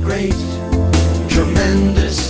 great, tremendous.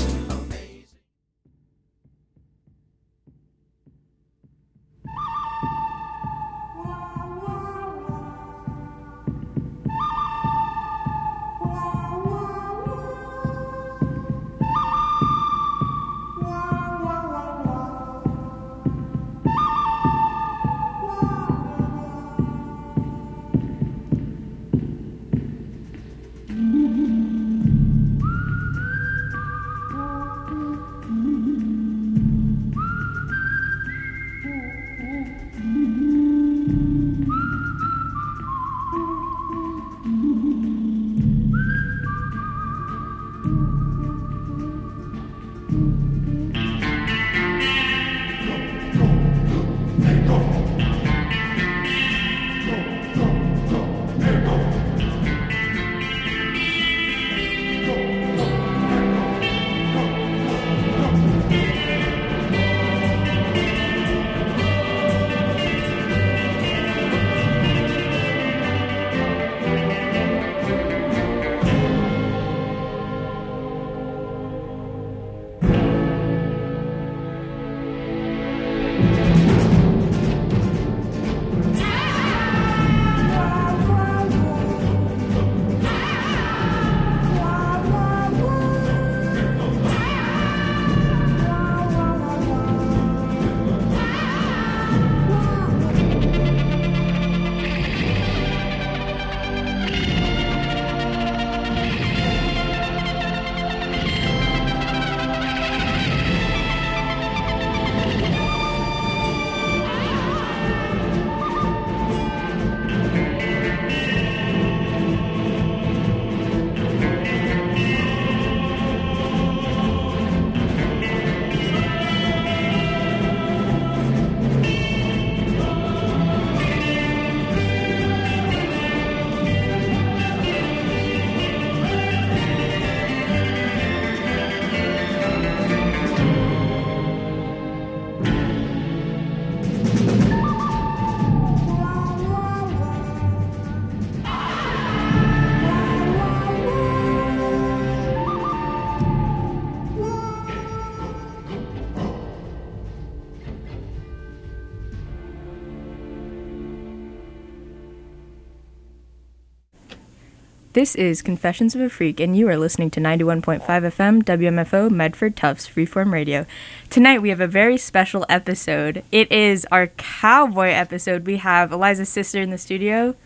This is Confessions of a Freak, and you are listening to 91.5 FM WMFO Medford Tufts Freeform Radio. Tonight we have a very special episode. It is our cowboy episode. We have Eliza's sister in the studio.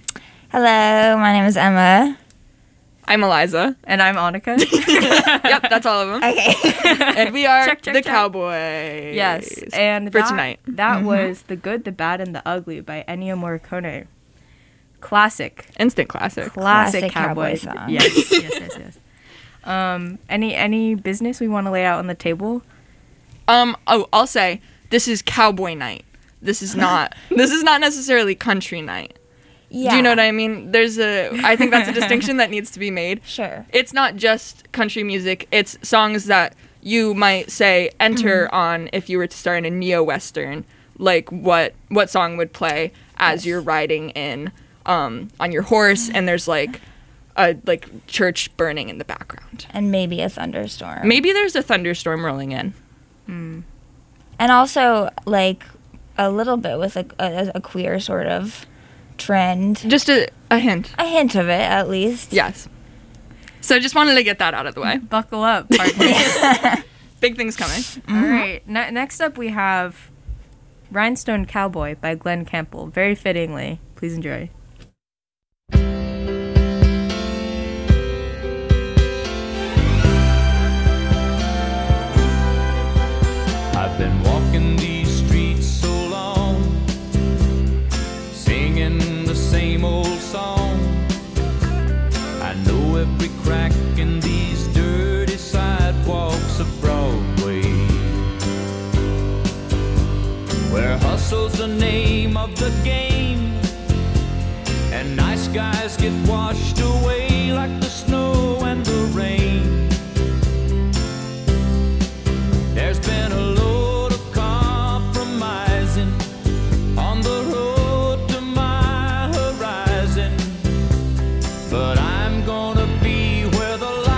Hello, my name is Emma. I'm Eliza. And I'm Annika. Yep, that's all of them. Okay. And we are Check. the Cowboys. Yes, and for tonight. That was The Good, the Bad, and the Ugly by Ennio Morricone. Classic. Instant classic. Classic cowboy cowboy song. Yes. Any business we want to lay out on the table? I'll say this is cowboy night. This is not necessarily country night. Yeah. Do you know what I mean? I think that's a distinction that needs to be made. Sure. It's not just country music. It's songs that you might say enter on if you were to start in a neo-western. Like what song would play as you're riding in on your horse, and there's like a church burning in the background. And maybe a thunderstorm. Maybe there's a thunderstorm rolling in. And also like a little bit with a queer sort of trend. Just a hint. A hint of it, at least. Yes. So just wanted to get that out of the way. Buckle up, partner. Big things coming. All right. Next up, we have Rhinestone Cowboy by Glenn Campbell. Very fittingly. Please enjoy. I've been walking these streets so long, singing the same old song. I know every crack in these dirty sidewalks of Broadway, where hustle's the name of the game, and nice guys get washed away like the snow and the rain. There's been a load of compromising on the road to my horizon, but I'm gonna be where the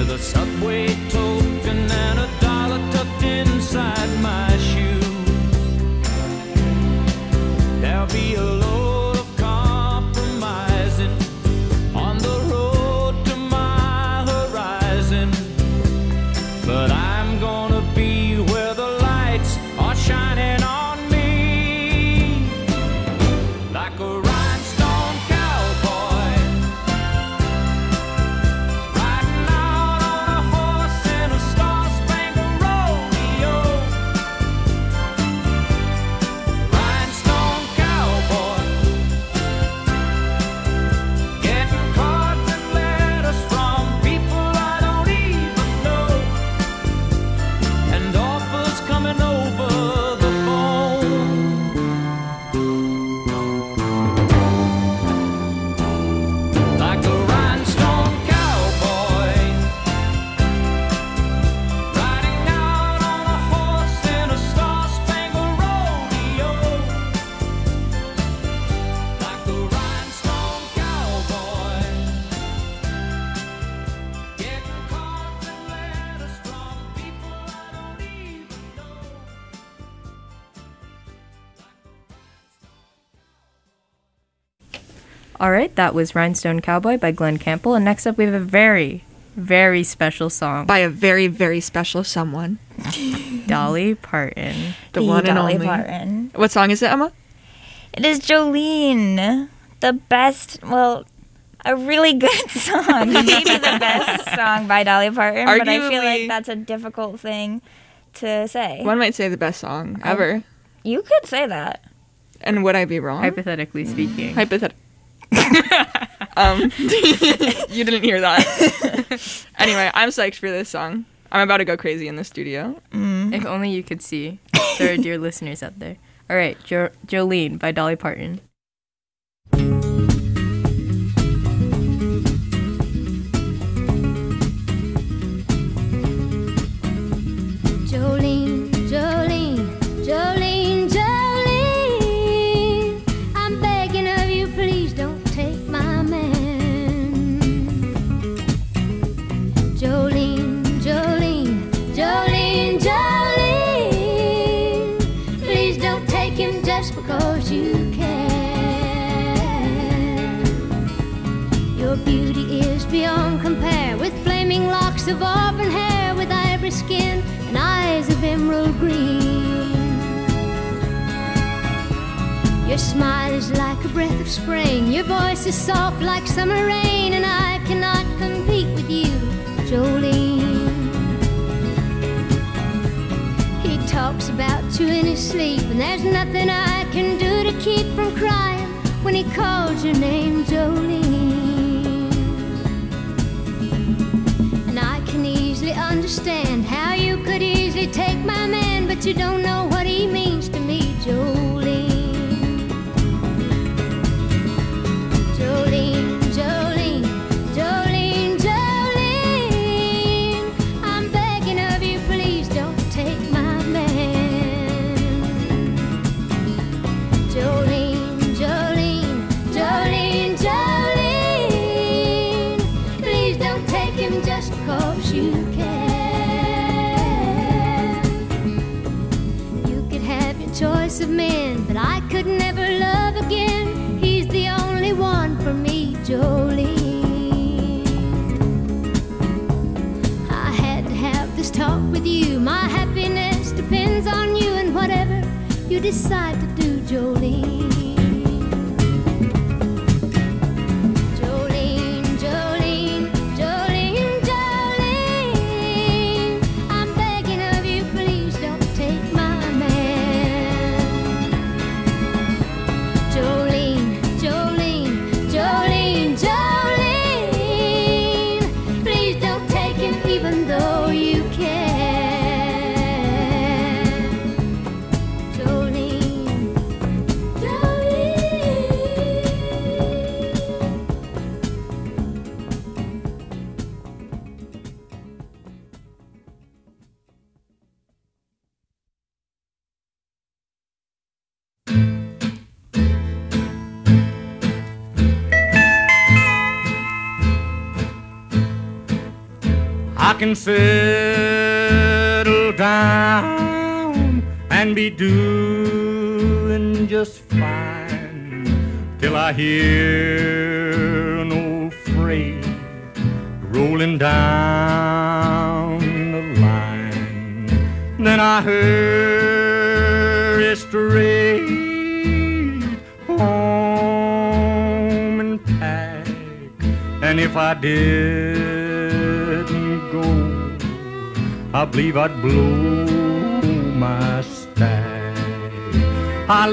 with a Subway token and a dollar tucked inside my shoe. There'll be a load of compromising on the road to my horizon, but I'm gonna be where the lights are shining on me, like a rhinestone cowboy, riding out on a horse in a star-spangled rodeo. Rhinestone cowboy, getting cards and letters from people I don't even know, and offers coming over the phone. Like a rhinestone cowboy, riding out on a horse in a star-spangled rodeo. Like a rhinestone cowboy, getting cards and letters from people I don't even know. All right, that was Rhinestone Cowboy by Glenn Campbell. And next up, we have a very, very special song By a very, very special someone. Dolly Parton. The one and Dolly only. Parton. What song is it, Emma? It is Jolene, the best, well, a really good song. Maybe the best song by Dolly Parton, but I feel Arguably- like that's a difficult thing to say. One might say the best song ever. You could say that. And would I be wrong? Hypothetically speaking. Hypothetical. You didn't hear that. Anyway, I'm psyched for this song. I'm about to go crazy in the studio. If only you could see. There are dear listeners out there. All right, Jolene by Dolly Parton. Jolene, Jolene, Jolene, Jolene, I'm begging of you, please don't take my man. Jolene, Jolene, Jolene, Jolene, please don't take him just because you can. Your beauty is beyond compare, with flaming locks of auburn hair, with ivory skin and eyes of emerald green. Your smile is like a breath of spring, your voice is soft like summer rain, and I cannot compete with you, Jolene. He talks about you in his sleep, and there's nothing I can do to keep from crying when he calls your name, Jolene. And I can easily understand how you could easily take my man, but you don't know what he means to me, Jolene. Jolene, Jolene, Jolene, Jolene, I'm begging of you, please don't take my man. Jolene, Jolene, Jolene, Jolene, please don't take him just because you can. You could have your choice of men, but I could never love again. He's the only one for me, Jolene. I had to have this talk with you. My happiness depends on you, and whatever you decide to do, Jolene. Jolene, Jolene, Jolene, Jolene, I'm begging of you, please don't take my man. Jolene, Jolene, Jolene, Jolene, please don't take him even though you can. Jolene, Jolene. I can settle down and be doing just fine till I hear an old freight rolling down the line. Then I hurry straight home and pack, and if I didn't go, I believe I'd blow my stack. I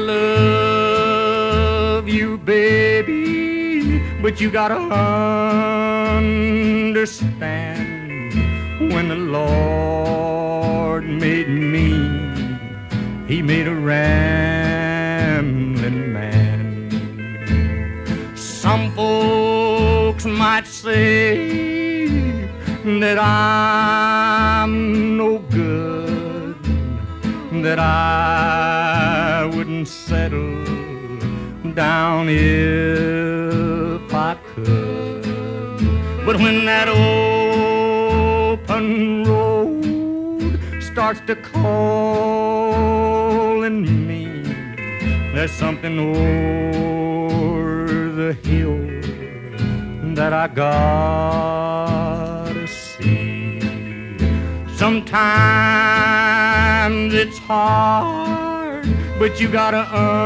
love you, baby, but you gotta understand, when the Lord made me, He made a rambling man. Some folks might say that I'm no good, that I wouldn't settle down if I could. But when that open road starts to calling me, there's something over the hill that I gotta see. Sometimes it's hard, but you gotta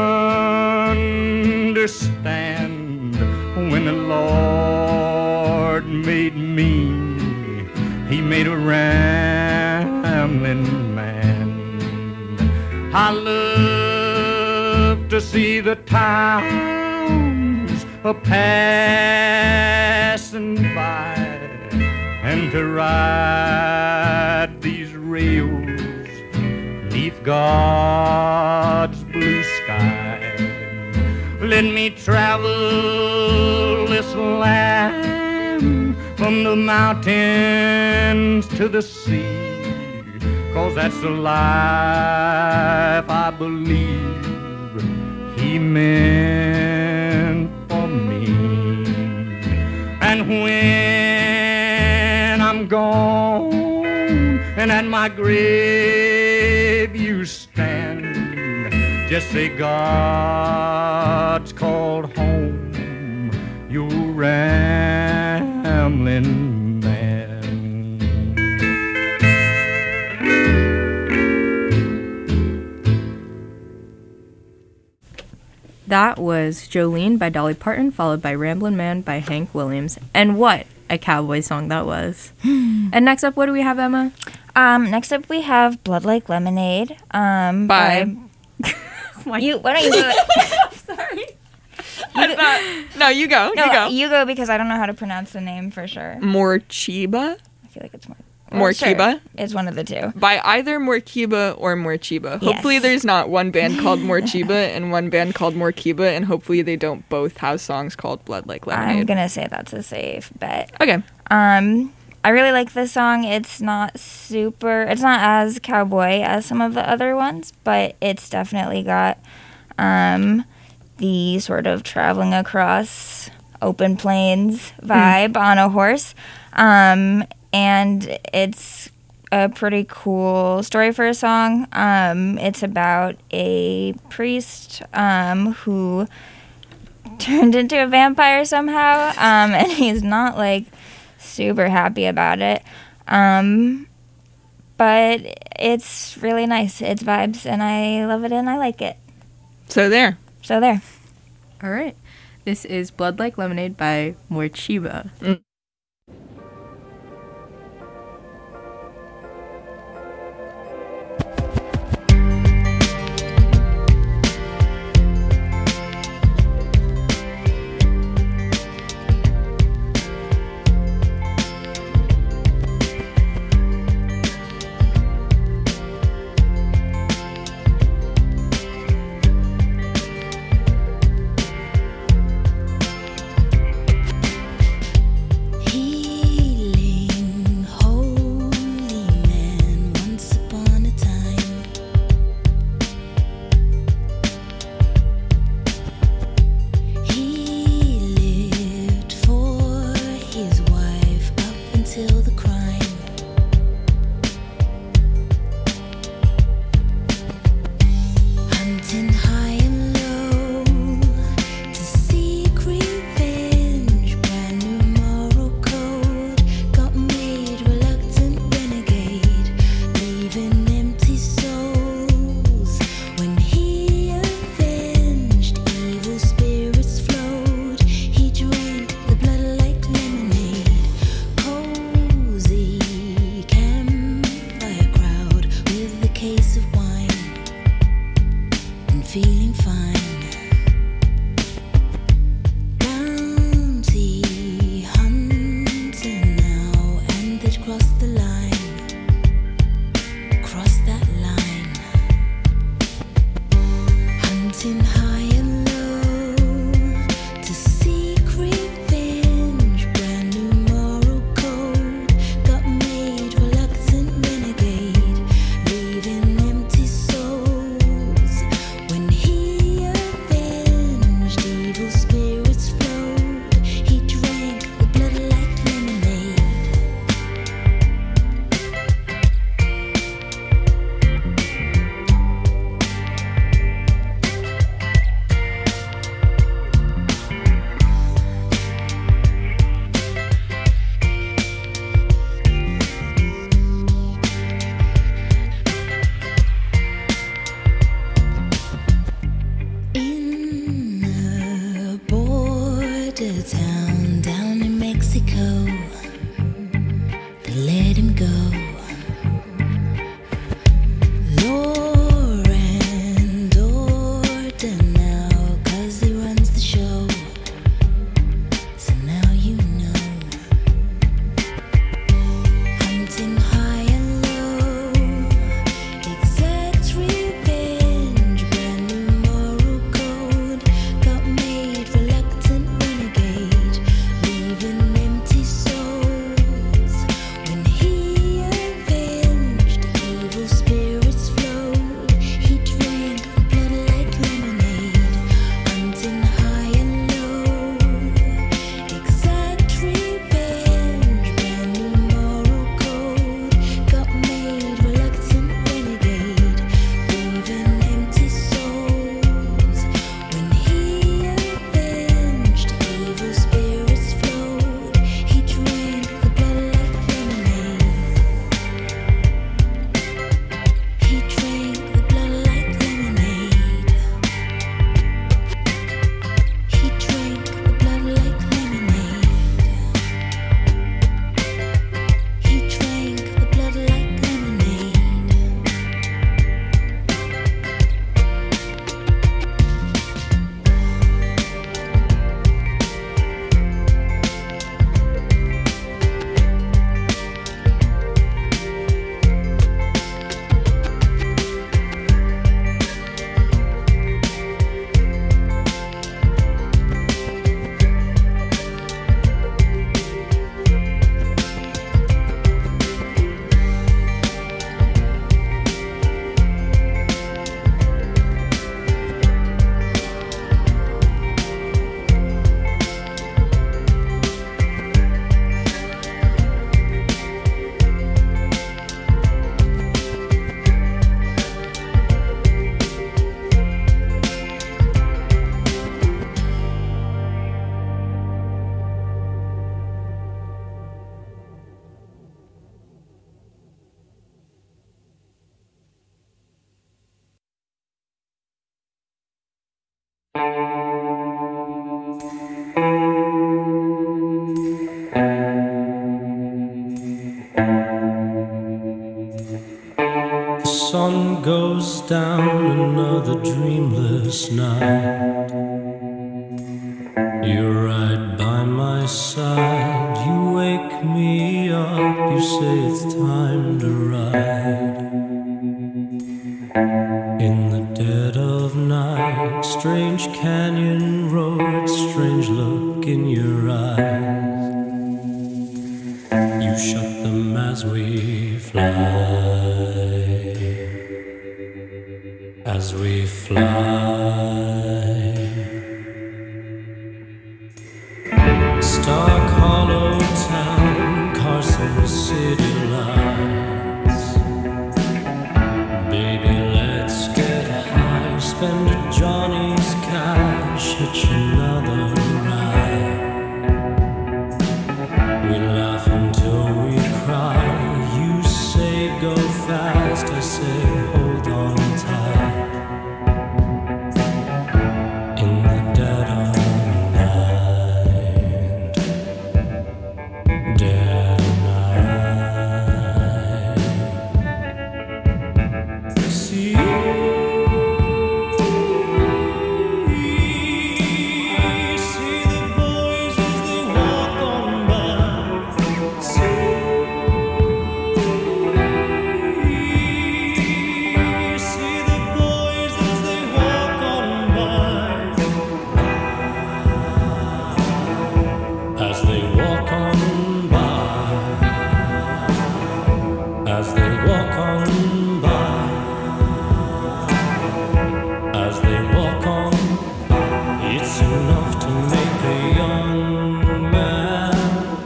understand, when the Lord made me, He made a rambling man. I love to see the towns a-passing by, and to ride these rails 'neath God's blue sky. Let me travel this land from the mountains to the sea, 'cause that's the life I believe He meant for me. And when I'm gone and at my grave you stand, just say God's called home your rambling man. That was Jolene by Dolly Parton, followed by Ramblin' Man by Hank Williams. And what a cowboy song that was. And next up, what do we have, Emma? Next up we have Blood Like Lemonade. By why don't you do it? Sorry. No, you go. No, you go. you go, because I don't know how to pronounce the name for sure. Morcheeba? I feel like it's more. Morcheeba? Sure. It's one of the two. By either Morcheeba or Morcheeba. Hopefully Yes. there's not one band called Morcheeba and one band called Morcheeba, and hopefully they don't both have songs called Blood Like I'm Lemonade. gonna say that's a safe bet. Okay. I really like this song. It's not as cowboy as some of the other ones, but it's definitely got the sort of traveling across open plains vibe on a horse. And it's a pretty cool story for a song. It's about a priest who turned into a vampire somehow, and he's not like super happy about it. But it's really nice. It's vibes, and I love it, and I like it. So there. All right. This is Blood Like Lemonade by Morcheeba. sun goes down, another dreamless night. You're right by my side, you wake me up, you say it's time to ride. In the dead of night, strange canyon road, strange look in your eyes. You shut them as we fly, as we fly. Stark Hollow Town, Carson City lights. Baby, let's get high, spend a Johnny's cash, hitch another ride. We laugh until we cry. You say go fast, I say hold on tight. In the dead of night, dead night. See the boys as they walk on by. See the boys as they walk on by. As they walk on by. As they walk on by. As they walk on, it's enough to make a young man.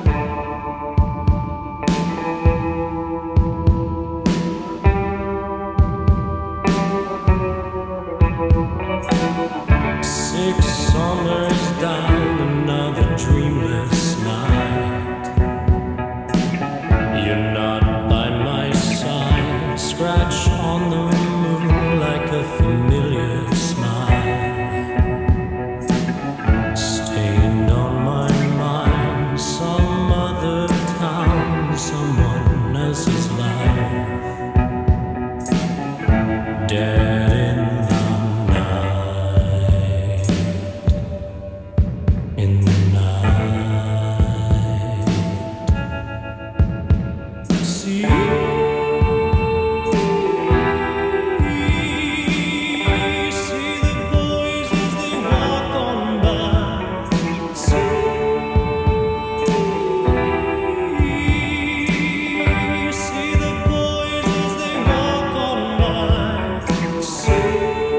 6 summers down, another dreamless night. You're not by my side, scratch on the moon like a familiar smile. Stained on my mind, some other town, someone else's life. Dead in the night, in the night. See the boys as they walk on by. See the boys as they walk on by. See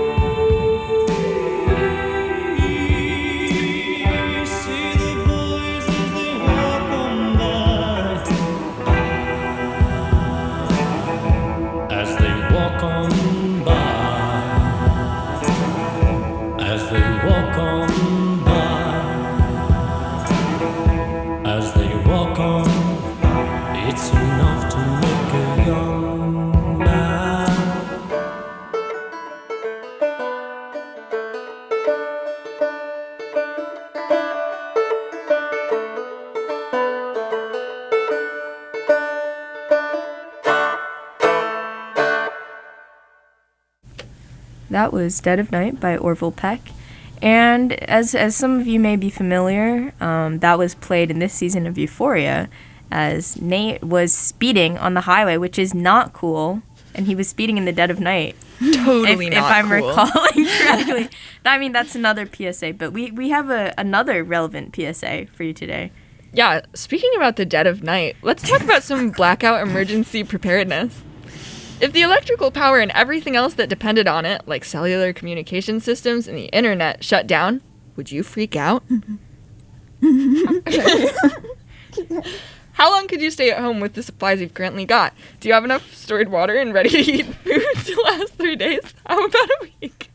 the boys as they walk on by. As they walk on by, as they walk on by, as they walk on, it's enough to make a young man. That was Dead of Night by Orville Peck. And as some of you may be familiar, that was played in this season of Euphoria as Nate was speeding on the highway, which is not cool. And he was speeding in the dead of night. Totally if not I'm cool. recalling correctly. I mean, that's another PSA. But we have another relevant PSA for you today. Yeah, speaking about the dead of night, let's talk about some blackout emergency preparedness. If the electrical power and everything else that depended on it, like cellular communication systems and the internet, shut down, would you freak out? How long could you stay at home with the supplies you've currently got? Do you have enough stored water and ready-to-eat food to last 3 days? How about a week?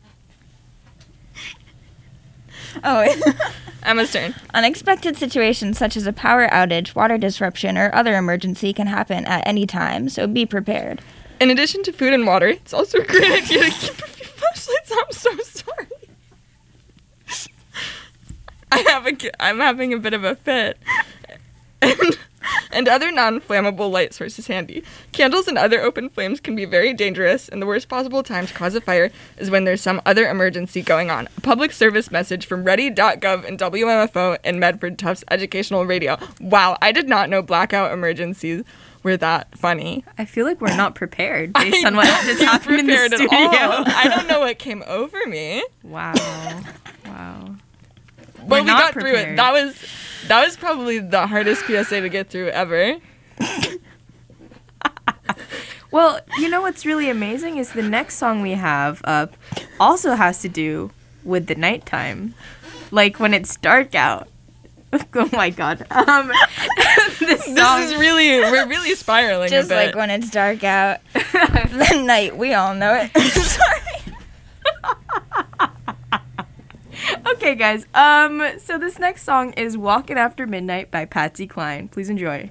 Oh, Emma's turn. unexpected situations such as a power outage, water disruption, or other emergency can happen at any time, so be prepared. In addition to food and water, it's also a great idea to keep a few flashlights. I'm so sorry. I'm having a bit of a fit. And and other non-flammable light sources handy. Candles and other open flames can be very dangerous, and the worst possible time to cause a fire is when there's some other emergency going on. A public service message from ready.gov and WMFO and Medford Tufts Educational Radio. Wow, I did not know blackout emergencies were that funny. I feel like we're not prepared based on what just happened in the Prepared studio. at all. I don't know what came over me. Wow. Wow. But We're we not got through it. prepared. That was probably the hardest PSA to get through ever. Well, you know what's really amazing is the next song we have up also has to do with the nighttime. Like when it's dark out. Oh my god. This song This is really, we're really spiraling Just a bit. like when it's dark out. The night, we all know it. Sorry. Okay, guys. So this next song is Walkin' After Midnight by Patsy Cline. Please enjoy.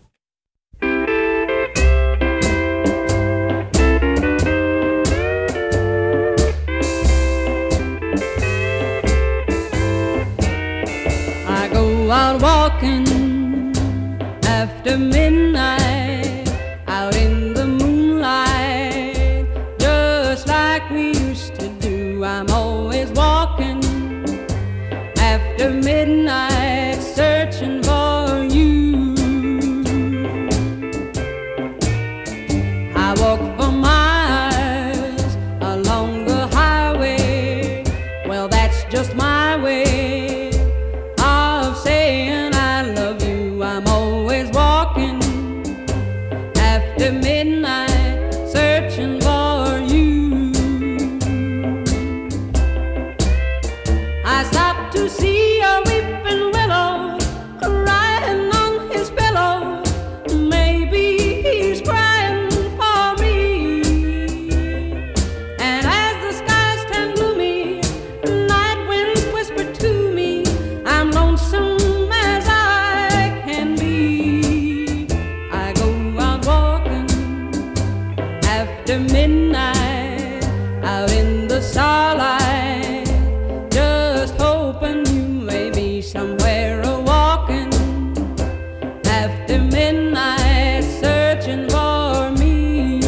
I go out walking after midnight, out in the moonlight, just like we used to do. I'm always walking after midnight, searching for you. I walk for miles along the highway. Well, that's just my way of saying I love you. I'm always walking after midnight, searching for you. I stopped to see a weeping willow crying on his pillow. Maybe he's crying for me. And as the skies turn gloomy, night winds whisper to me, I'm lonesome as I can be. I go out walking after midnight, out in the starlight, just hoping you may be somewhere a walking after midnight, searching for me.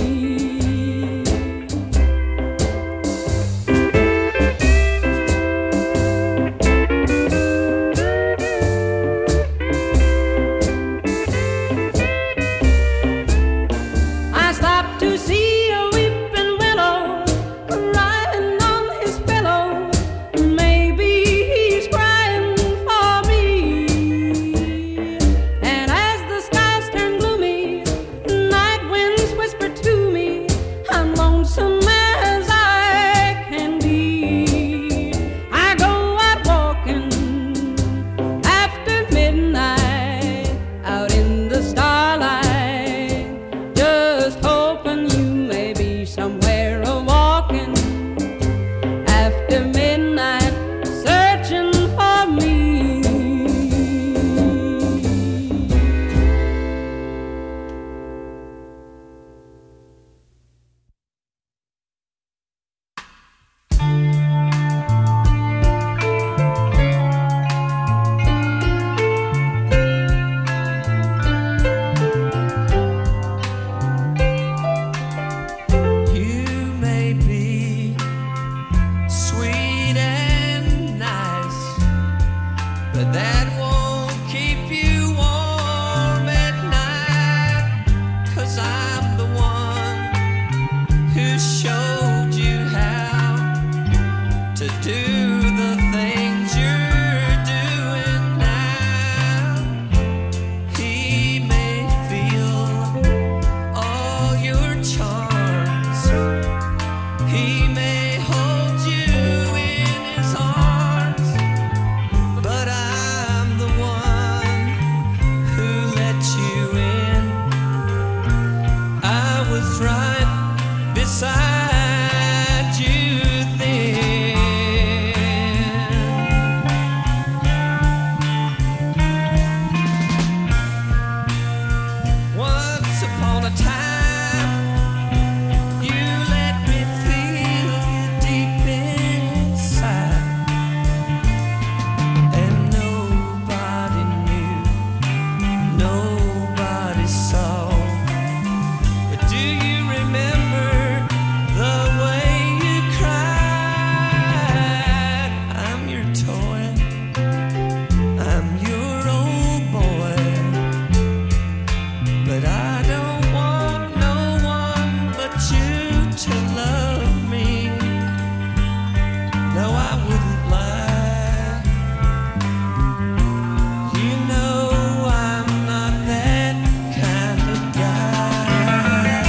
I stopped to see a weeping willow crying on his pillow. Maybe he's crying for me. And as the skies turn gloomy, night winds whisper to me, I'm lonesome as I can be. I go out walking after midnight, out in the starlight, just hoping you want you to love me. No, I wouldn't lie. You know I'm not that kind of guy.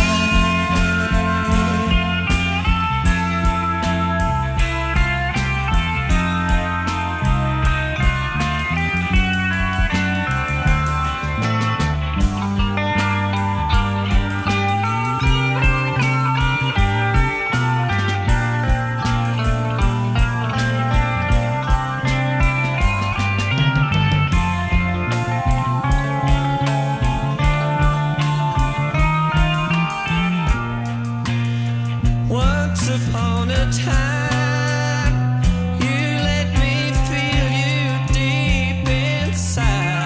Once upon a time, you let me feel you deep inside,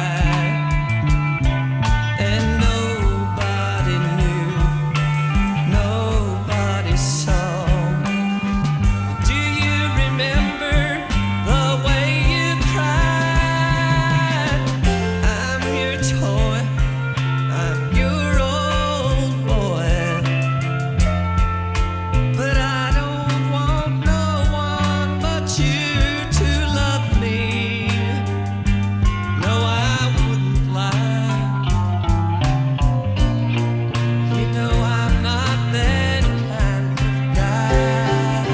and nobody knew, nobody saw. Do you remember the way you cried? I'm your toy, I'm your old boy. But I don't want no one but you to love me. No, I wouldn't lie. You know I'm not that kind of guy.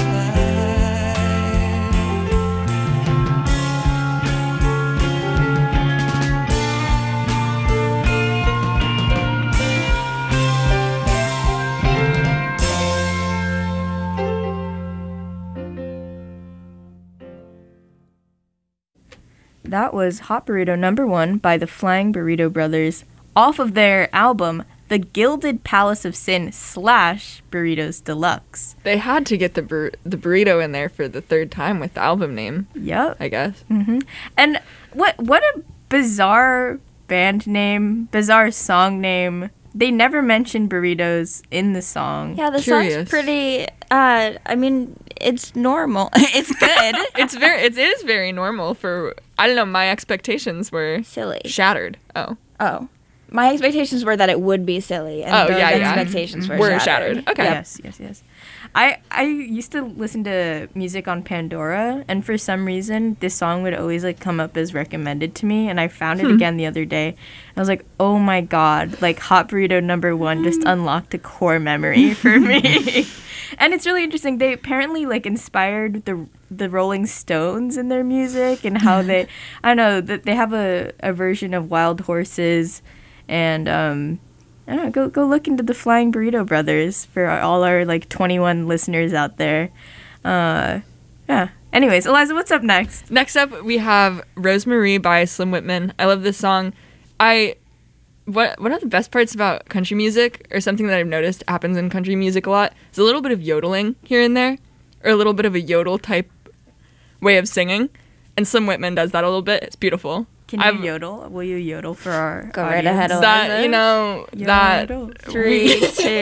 That was Hot Burrito #1 by the Flying Burrito Brothers off of their album The Gilded Palace of Sin / Burritos Deluxe. They had to get the burrito in there for the third time with the album name, Yep. I guess. And what a bizarre band name, bizarre song name. They never mention burritos in the song. Yeah, the Curious. song's pretty. I mean, it's normal. It's good. It is very normal for, I don't know, my expectations were Silly. shattered. Oh. Oh, my expectations were that it would be silly, and Oh, those yeah. expectations were shattered. Okay. Yes. I used to listen to music on Pandora, and for some reason, this song would always like come up as recommended to me, and I found it again the other day. I was like, oh my god, like Hot Burrito #1 just unlocked a core memory for me. And it's really interesting. They apparently like inspired the Rolling Stones in their music, and how they, I don't know, that they have a version of Wild Horses, and I don't know, go look into the Flying Burrito Brothers for all our like 21 listeners out there. Yeah. Anyways, Eliza, what's up next? Next up, we have Rosemary by Slim Whitman. I love this song. One of the best parts about country music, or something that I've noticed happens in country music a lot, is a little bit of yodeling here and there, or a little bit of a yodel type way of singing. And Slim Whitman does that a little bit. It's beautiful. Can you yodel? Will you yodel for our Go right ahead, audience? Eliza. That, you know, that Yodel. 3,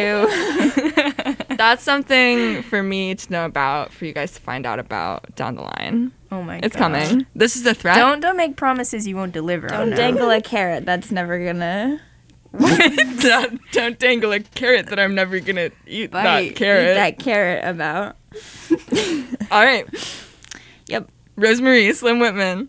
2. that's something for me to know about, for you guys to find out about down the line. Oh my god. It's coming. This is the threat. Don't make promises you won't deliver. Don't dangle a carrot. That's never gonna Don't dangle a carrot that I'm never gonna eat Bite. that carrot. eat that carrot about. All right. Yep. Rosemary, Slim Whitman.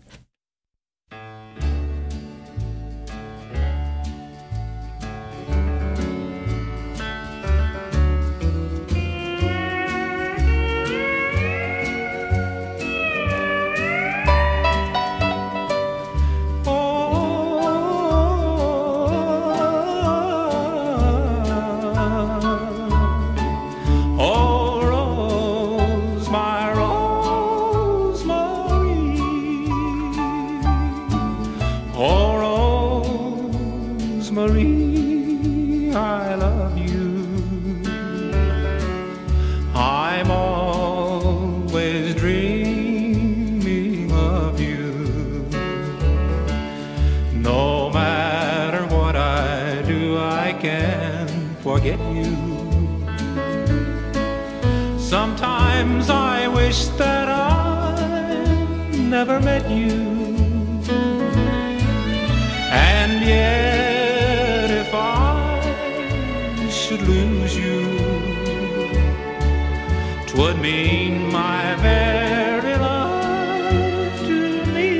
Rosemary, I love you. I'm always dreaming of you. No matter what I do, I can't forget you. Sometimes I wish that I never met you. And yet if I should lose you, 'twould mean my very life to me.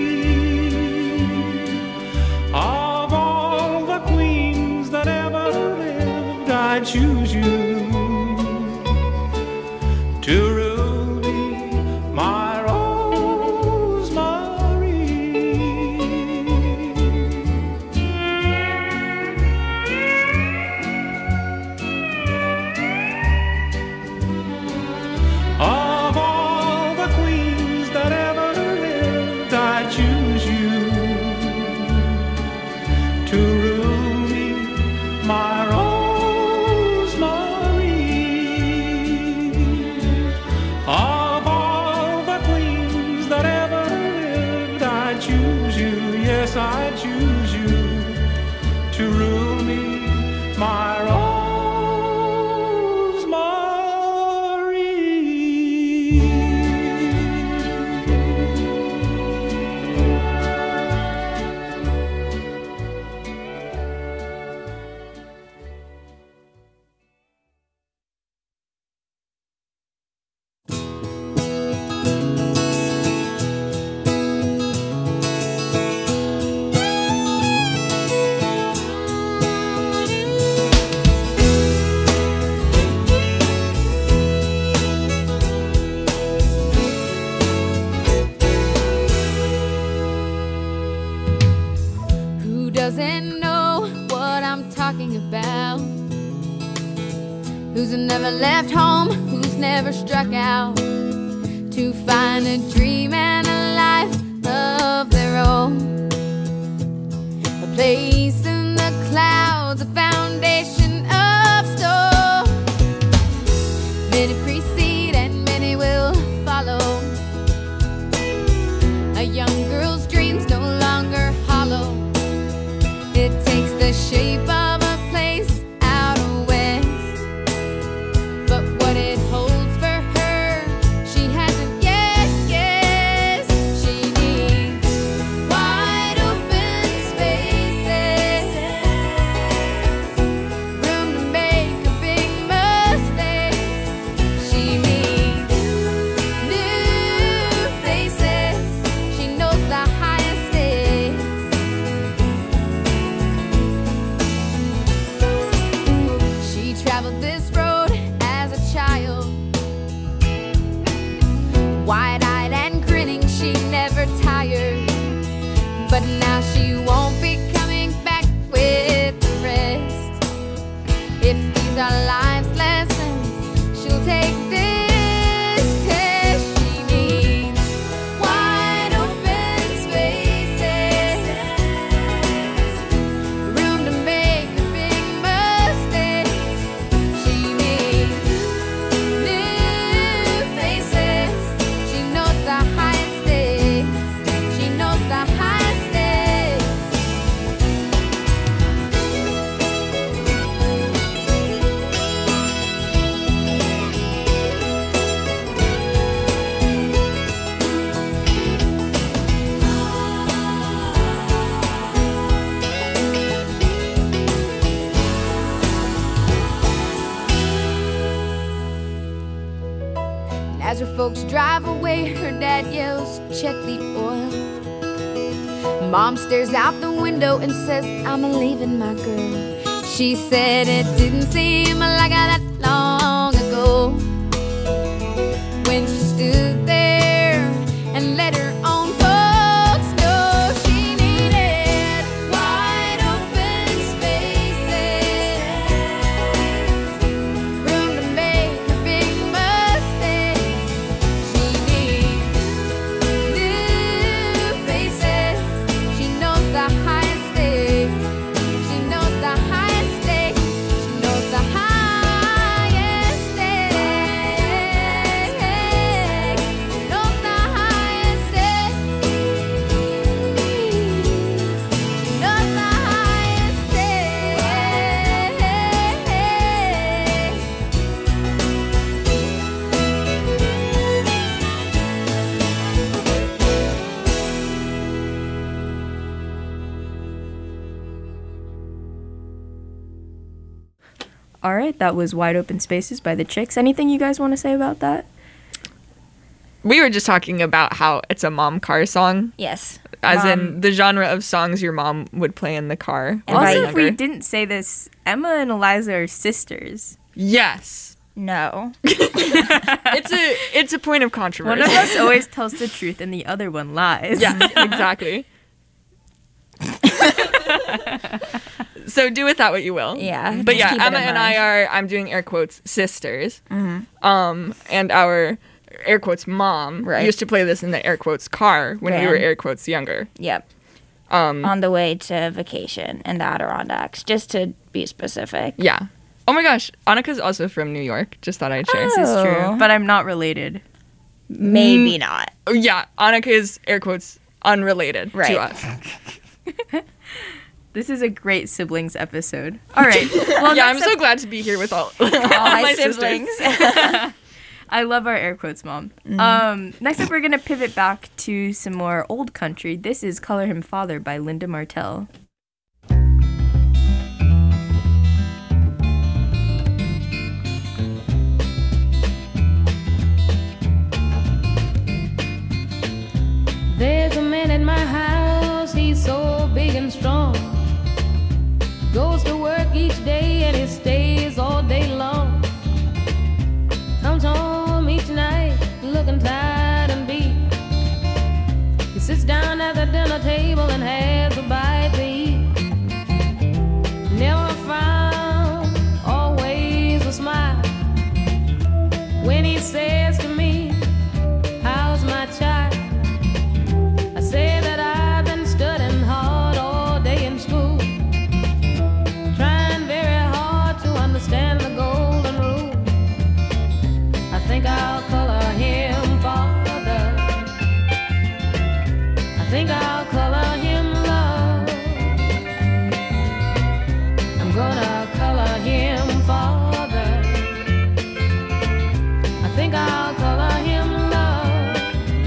Of all the queens that ever lived, I'd choose you to rule me, my I choose you to rule me, my Rosemary. Doesn't know what I'm talking about. Who's never left home, who's never struck out to find a dream and a life of their own. A place in the clouds, a foundation of stone. Many precede and many will follow. A young girl's dreams no longer hollow. It takes the shape of a place out west, but what it holds for her, she hasn't yet guessed. She needs wide open spaces, room to make a big mistake. She needs new faces. She knows the highest stakes. Traveled this road as a child, wide-eyed and grinning, she never tired. But now she won't be coming back with the rest. If these are life's lessons, she'll take this test. She needs wide open spaces, room to make a big mistake. She needs new faces. She knows the highest stakes. She knows the highest stakes. As her folks drive away, her dad yells, "Check the oil." Mom stares out the window and says, "I'm leaving my girl." She said it didn't seem like that long ago, when she stood there and let her own folks know she needed wide open spaces, room to make a big mistake. She needs new faces. She knows the highest stakes. She knows the highest stakes. She knows the highest. All right, that was Wide Open Spaces by the Chicks. Anything you guys want to say about that? We were just talking about how it's a mom car song, Yes. as Mom- in the genre of songs your mom would play in the car. when you were Also, if we younger. didn't say this, Emma and Eliza are sisters. Yes. No. It's a point of controversy. One of us always tells the truth and the other one lies. Yeah, exactly. So do with that what you will. Yeah. But just yeah, keep it Emma in and mind. I are, I'm doing air quotes, sisters. And our air quotes mom Right. used to play this in the air quotes car when we were Grand. air quotes younger. Yep. On the way to vacation in the Adirondacks, just to be specific. Yeah. Oh my gosh, Annika's also from New York. Just thought I'd share. This is true, Oh. but I'm not related. Maybe not. Oh, yeah, Annika is air quotes unrelated Right. to us. This is a great siblings episode. All right. Well, Yeah, I'm next so up- glad to be here with all, All my my sisters. siblings. I love our air quotes, Mom. Next up, we're going to pivot back to some more old country. This is Color Him Father by Linda Martell. There's a man in my house, he's so big and strong. Goes to work each day and he stays all day long. Comes home each night looking tired and beat. He sits down at the dinner table and has a bite to eat. Never frown, always a smile. When he says to me, "How's my child?" I say that I've been studying hard all day in school, trying very hard to understand the golden rule. I think I'll color him father. I think I'll color him love. I'm gonna color him father. I think I'll color him love.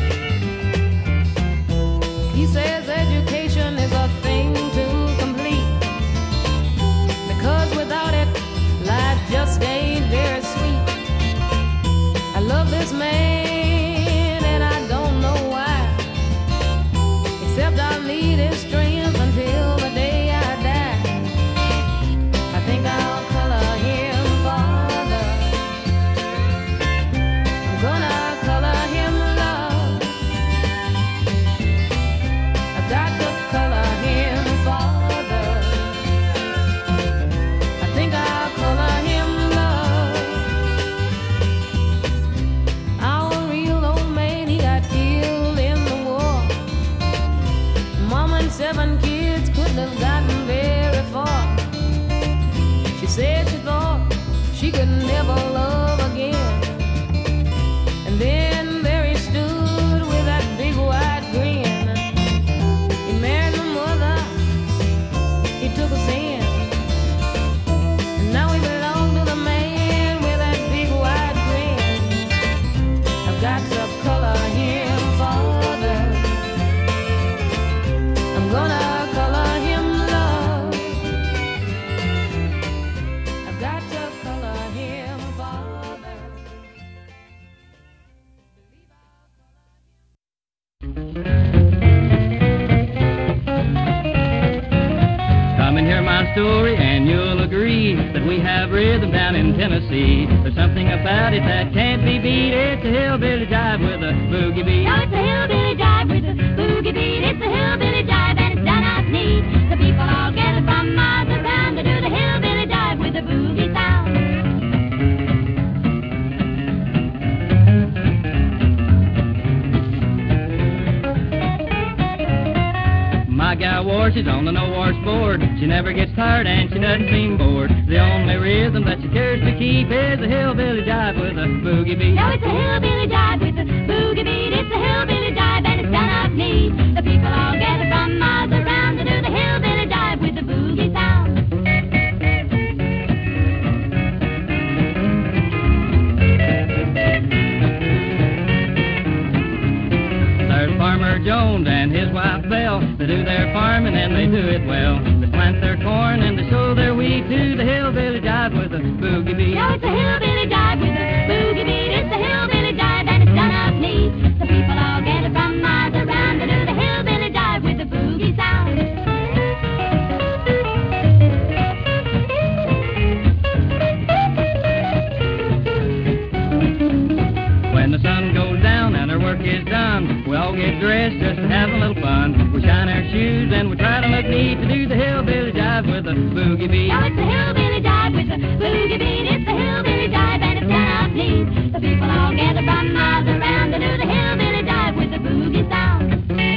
He says education is a thing to complete, because without it, life just ain't very sweet. I love this man and I don't know why, except I'll need his strength until the day I die. I think I'll color him father. I'm gonna color him love. I've got to color him father. I think I'll color him love. Our real old man, he got killed in the war. Mom and 7 kids couldn't have gotten very far. She said she thought she could never love again. And then there he stood with that big white grin. He married my mother, he took us in. And now we belong to the man with that big white grin. I've got to color him father. I'm gonna color him love. I've got to color him father. Come and hear my story and you'll agree that we have rhythm down in Tennessee. There's something about it that can't be beat. It's a hillbilly jive with a boogie beat. Now it's a hillbilly jive with a boogie beat. It's a hillbilly jive and it's done out neat. The people all gather from miles around to do the hillbilly jive with a boogie sound. My gal washes on the no-wash board. She never gets tired and she doesn't seem bored. The only rhythm that she cares to keep is a hillbilly jive with a boogie beat. Now it's a hillbilly jive with a boogie beat. It's a hillbilly jive and it's done out neat. The people all gather from miles around to do the hillbilly jive with the boogie sound. There's Farmer Jones and his wife Belle. They do their farming and they do it well. They plant their corn and they sow their wheat to the hillbilly jive with a boogie get dressed just to have a little fun. We shine our shoes and we try to look neat to do the hillbilly jive with a boogie beat. Now it's the hillbilly jive with the boogie beat. It's the hillbilly jive and it's done up neat. The people all gather from miles around to do the hillbilly jive with the boogie sound.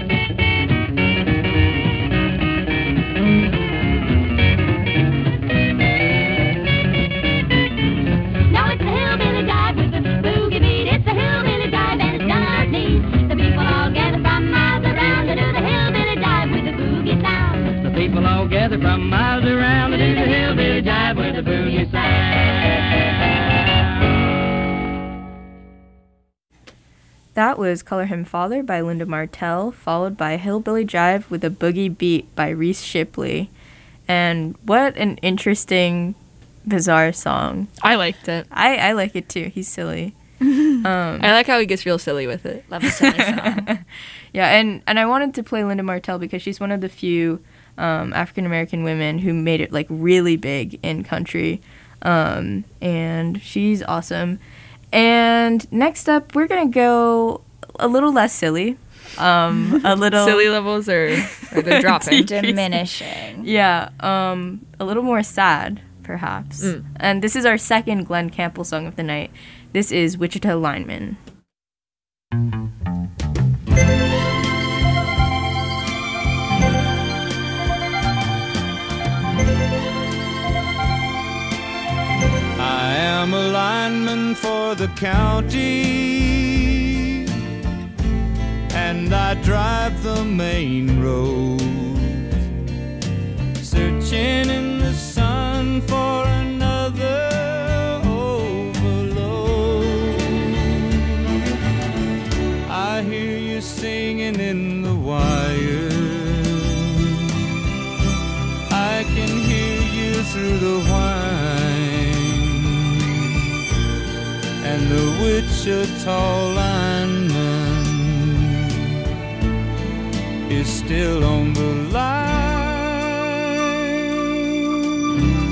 Now it's the hillbilly jive with the boogie beat. It's the hillbilly jive and it's done up neat. The people all gather from miles around to do the hillbilly jive with the boogie sound. The people all gather from miles around to do the hillbilly jive with the boogie sound. That was Color Him Father by Linda Martell, followed by Hillbilly Jive with a Boogie Beat by Reese Shipley. And what an interesting, bizarre song. I liked it. I like it too. He's silly. I like how he gets real silly with it. Love a silly song. Yeah, and I wanted to play Linda Martell because she's one of the few African American women who made it like really big in country, and she's awesome. And next up, we're gonna go a little less silly, a little Silly levels are they're dropping. Diminishing. Yeah, a little more sad, perhaps. And this is our second Glenn Campbell song of the night. This is Wichita Lineman. I am a lineman for the county, and I drive the main road, searching in the sun for another overload. I hear you singing in the wire, I can hear you through the whine, and the Wichita lineman is still on the line.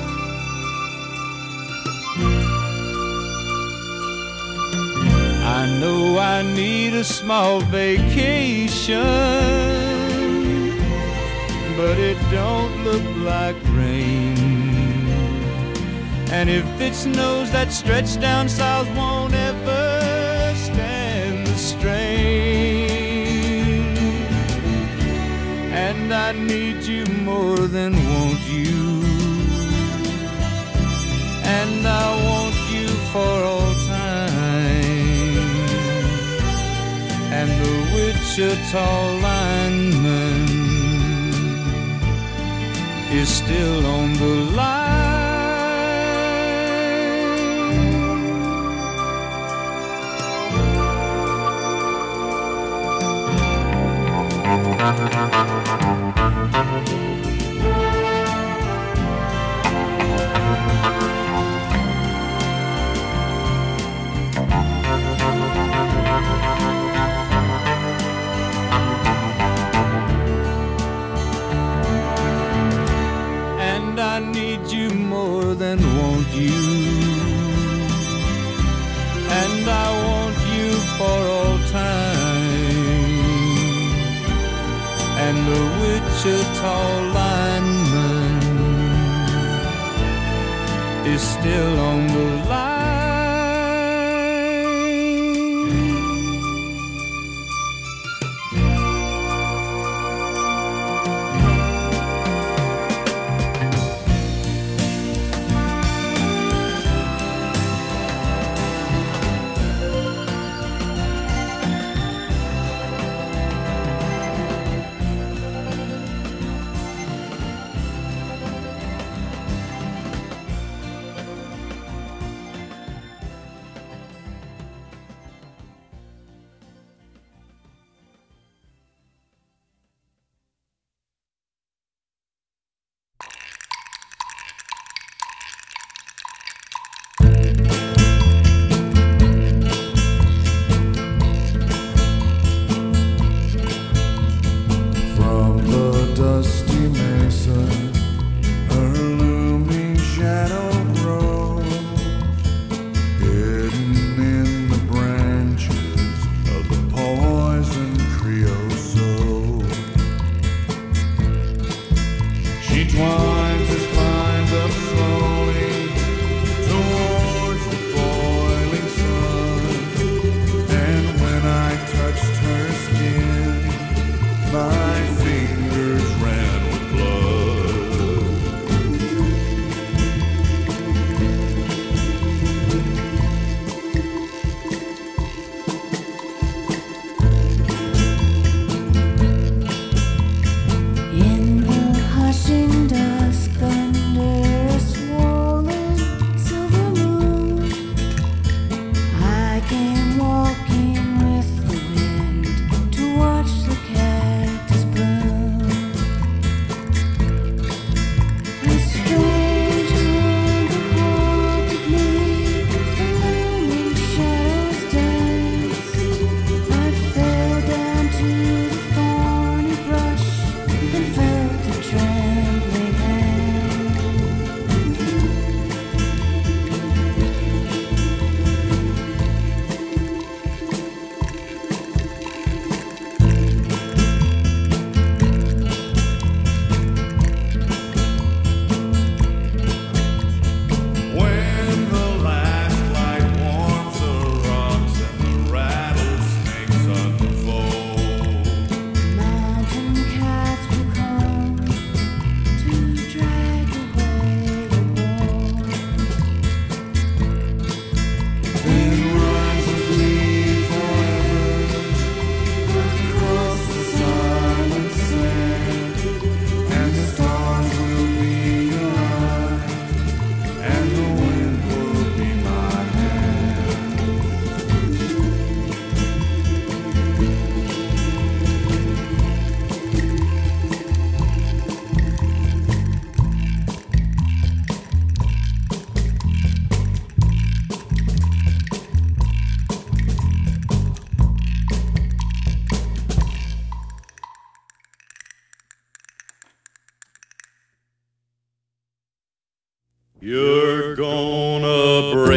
I know I need a small vacation, but it don't look like rain. And if it snows, that stretch down south won't ever stand the strain. And I need you more than want you, and I want you for all time. And the Wichita lineman is still on the line. And I need you more than want you, and I want you for all time. And the Wichita lineman is still on the line.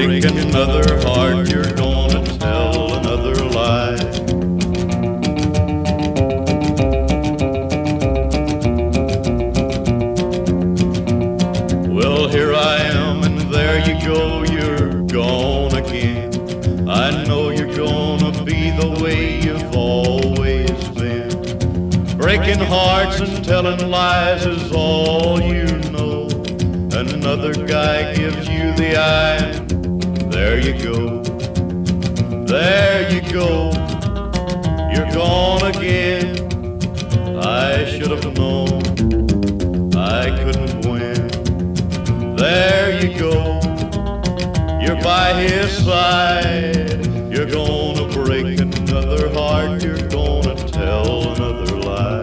break another heart, you're gonna tell another lie. Well, here I am, and there you go, you're gone again. I know you're gonna be the way you've always been. Breaking hearts and telling lies is all you know. Another guy gives you the eye, and there you go. There you go, you're gone again. I should have known I couldn't win. There you go, you're by his side. You're gonna break another heart, you're gonna tell another lie.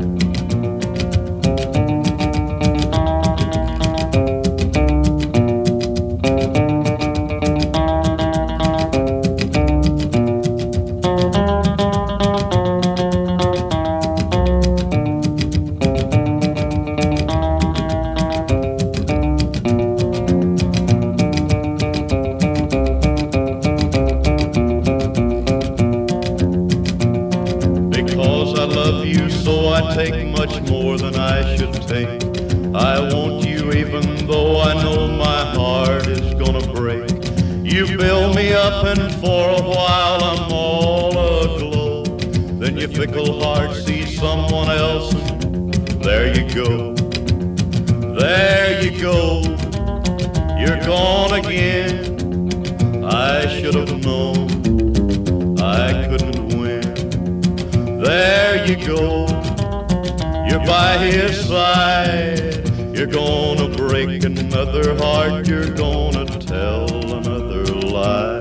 Take much more than I should take. I want you even though I know my heart is gonna break. You build me up and for a while I'm all aglow. Then your fickle heart sees someone else and there you go. There you go, you're gone again. I should have known I couldn't win. There you go, you're by his side. You're gonna break another heart, you're gonna tell another lie.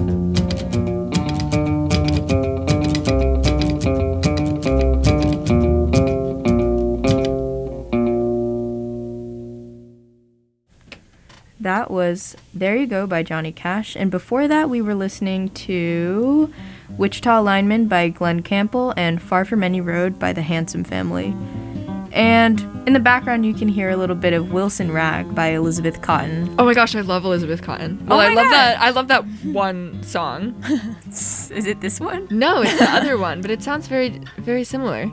That was There You Go by Johnny Cash, and before that we were listening to Wichita Lineman by Glenn Campbell and Far From Any Road by the Handsome Family. And in the background you can hear a little bit of Wilson Rag by Elizabeth Cotten. Oh my gosh, I love Elizabeth Cotten. Well, I love that one song. Is it this one? No, it's the other one, but it sounds very, very similar.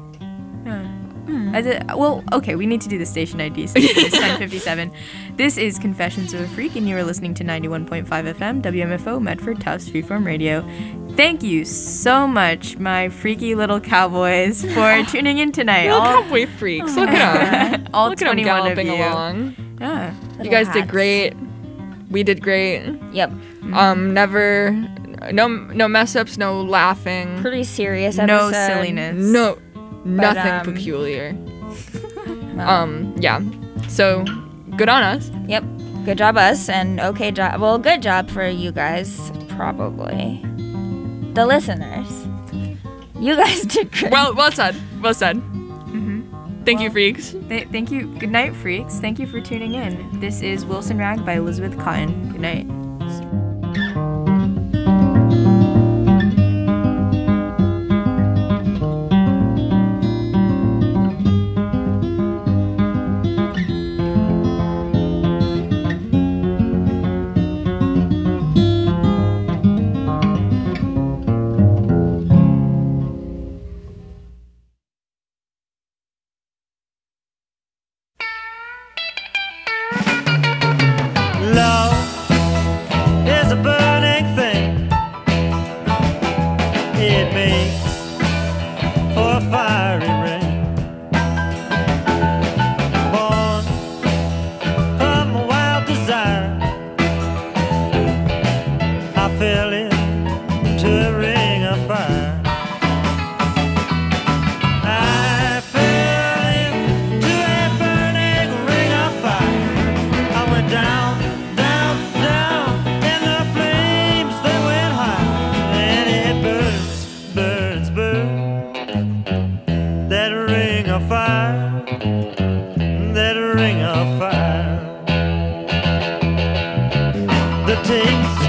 Well, okay, we need to do the station ID. So it's 10:57. This is Confessions of a Freak, and you are listening to 91.5 FM, WMFO, Medford Tufts Freeform Radio. Thank you so much, my freaky little cowboys, for tuning in tonight. Little cowboy freaks, look at them. All look at them 21 galloping of you. along. Yeah. You guys did great. We did great. Yep. Never, no mess ups, no laughing. Pretty serious No episode. silliness. No, nothing peculiar. Yeah. So, good on us. Yep. Good job us, and okay job. Well, good job for you guys, probably. The listeners. You guys did great. Well said. Well said. Thank you, freaks. Thank you. Good night, freaks. Thank you for tuning in. This is Wilson Rag by Elizabeth Cotten. Good night. Takes